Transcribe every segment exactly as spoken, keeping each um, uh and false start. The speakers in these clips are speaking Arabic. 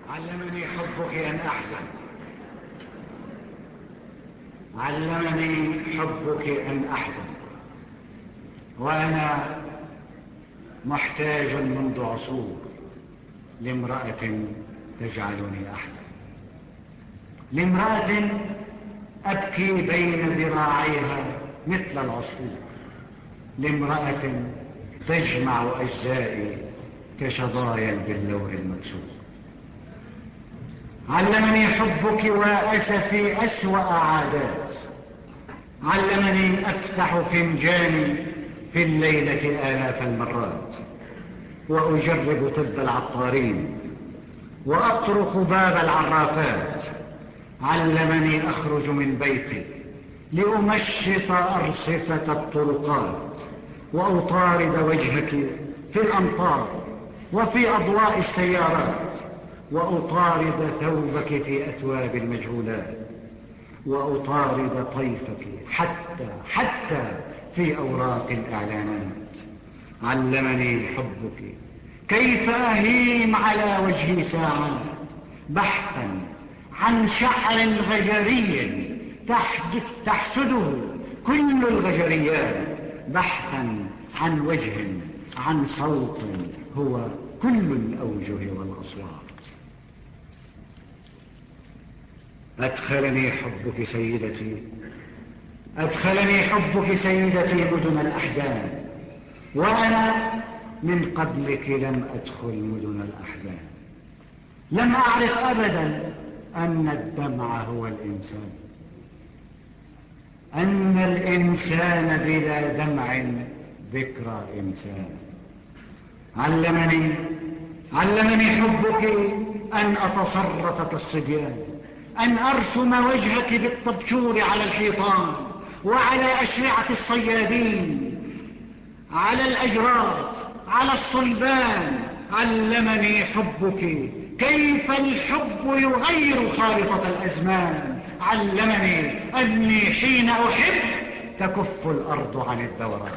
علمني حبك أن أحزن، علمني حبك أن أحزن، وأنا محتاج منذ عصور لامرأة تجعلني أحزن، لامرأة أبكي بين ذراعيها مثل العصفور، لامرأة تجمع أجزائي كشظايا البلور المكسور. علمني حبك وأسفي أسوأ عادات، علمني أفتح فنجاني في الليلة آلاف المرات، وأجرب طب العطارين وأطرق باب العرافات. علمني أخرج من بيتي لأمشط أرصفة الطرقات، وأطارد وجهك في الأمطار وفي أضواء السيارات، وأطارد ثوبك في أثواب المجهولات، وأطارد طيفك حتى حتى في أوراق الإعلانات. علمني حبك كيف أهيم على وجهي ساعات بحثا عن شعر غجري تحسده كل الغجريات، بحثا عن وجه، عن صوت هو كل الأوجه والأصوات. أدخلني حبك سيدتي، أدخلني حبك سيدتي مدن الأحزان، وأنا من قبلك لم أدخل مدن الأحزان. لم أعرف أبدا أن الدمع هو الإنسان، أن الإنسان بلا دمع ذكرى إنسان. علمني علمني حبك أن أتصرف كالصبيان، أن أرسم وجهك بالطبشور على الحيطان وعلى أشرعة الصيادين، على الأجراس، على الصلبان. علمني حبك كيف الحب يغير خارطة الأزمان. علمني أني حين أحب تكف الأرض عن الدوران.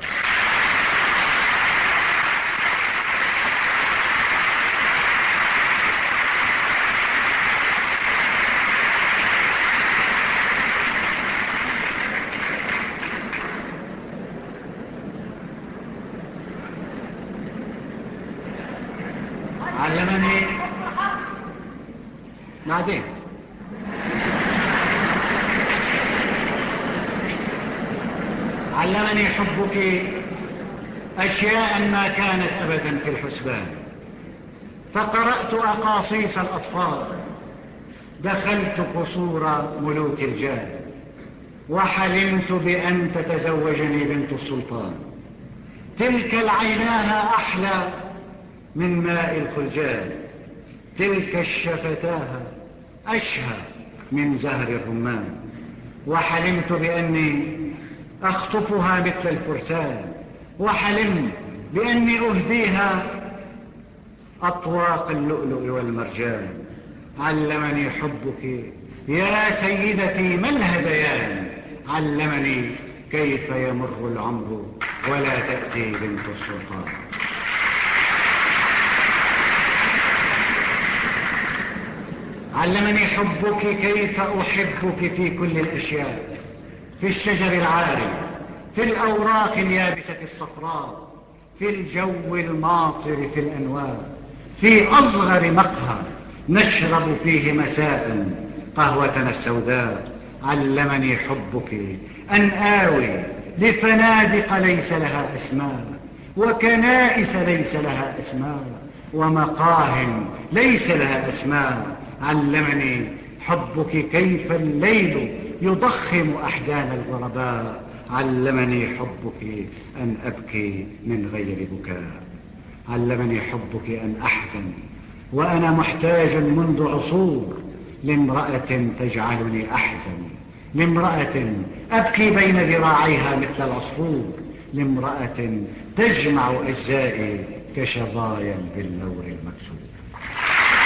علمني بعدين علمني حبك أشياء ما كانت أبدا في الحسبان. فقرأت أقاصيص الأطفال، دخلت قصور ملوك الجان، وحلمت بأن تتزوجني بنت السلطان. تلك العيناها أحلى من ماء الخلجان، تلك الشفتاها أشهى من زهر الرمان. وحلمت بأني أخطفها مثل الفرسان، وحلمت بأني أهديها أطواق اللؤلؤ والمرجان. علمني حبك يا سيدتي ما الهذيان، علمني كيف يمر العمر ولا تأتي بنت السلطان. علمني حبك كيف أحبك في كل الأشياء، في الشجر العاري، في الأوراق اليابسة الصفراء، في الجو الماطر، في الأنوار، في أصغر مقهى نشرب فيه مساء قهوتنا السوداء. علمني حبك أن آوي لفنادق ليس لها أسماء، وكنائس ليس لها أسماء، ومقاه ليس لها أسماء. علمني حبك كيف الليل يضخم أحزان الغرباء. علمني حبك أن أبكي من غير بكاء. علمني حبك أن أحزن وأنا محتاج منذ عصور لامرأة تجعلني أحزن، لامرأة أبكي بين ذراعيها مثل العصفور، لامرأة تجمع أجزائي كشظايا باللور المكسور.